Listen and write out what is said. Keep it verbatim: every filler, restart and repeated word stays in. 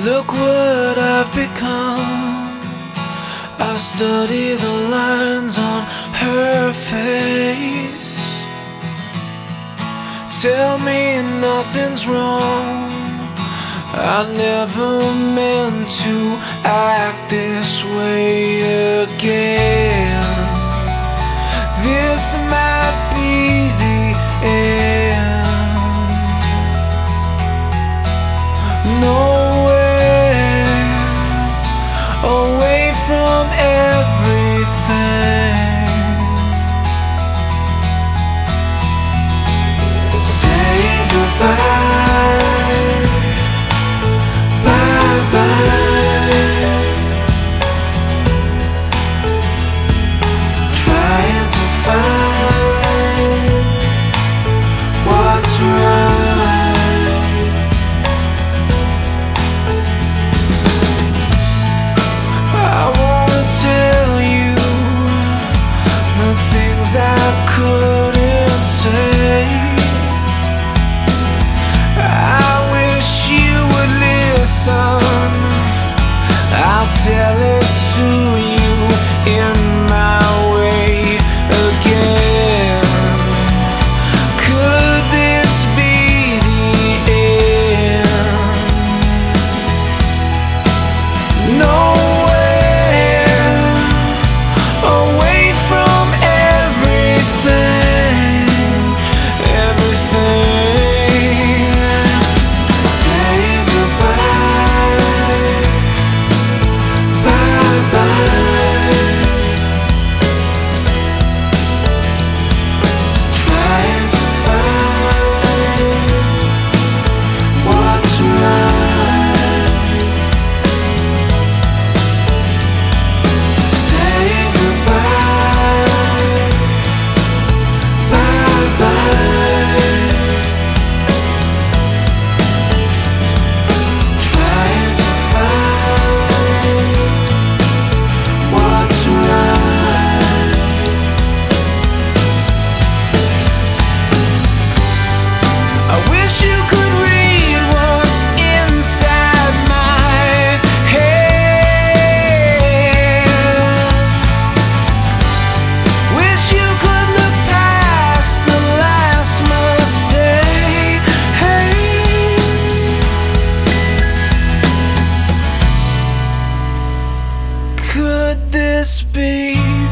Look what I've become. I study the lines on her face. Tell me nothing's wrong. I never meant to act this way again. This might be the end. Nowhere away from everything. Say goodbye, bye bye. Trying to find what's right. I wanna tell you the things I couldn't say. I wish you would listen. I'll tell it to you in my way again. Could this be the end? Nowhere away from everything, everything. Say goodbye, bye bye. Trying to find what's right. Say goodbye, bye bye. Trying to find what's right. I wish you could read what's inside my head. Wish you could look past the last mistake. Could this be